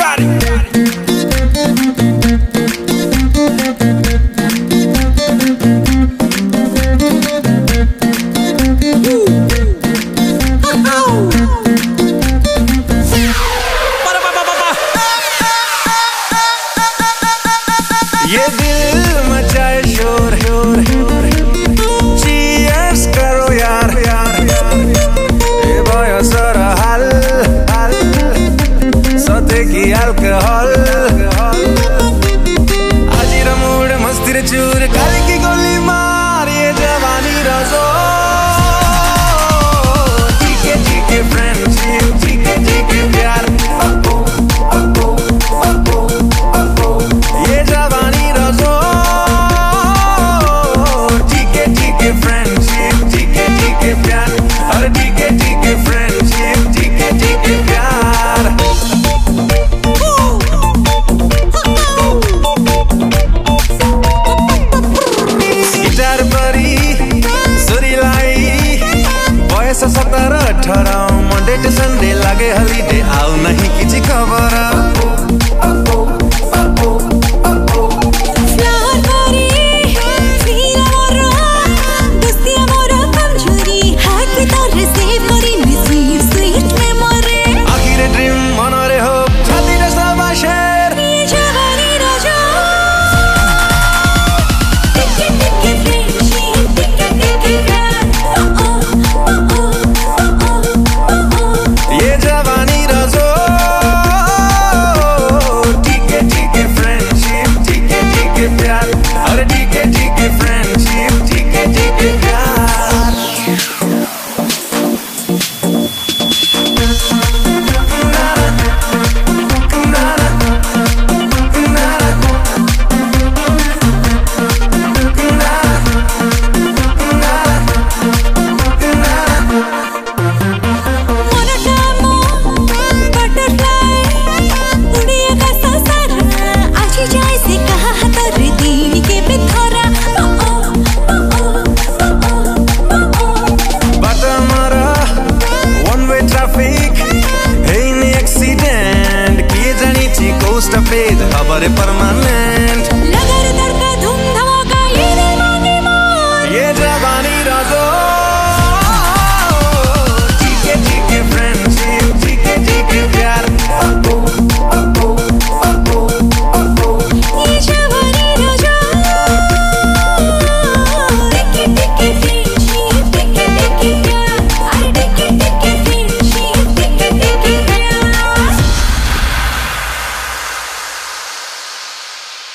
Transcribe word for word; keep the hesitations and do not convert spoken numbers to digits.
got it. ये दिल मचाए शोर, cheers करो यार, ये भयो सर हाल, सते की अल्कोहल, आजी र मूड मस्ती र चूर, काली की गोली मार, ये जवानी र जोर, ठीके ठीके फ्रेंडशिप, ठीके ठीके प्यार, ये जवानी र जोर, ठीके ठीके फ्रेंडशिप, ठीके ठीके प्यार, अरे ठीके ठीके फ्रेंडशिप, ठीके ठीके प्यार। गिटार बरी सुरीलाई बयस सत्र अठार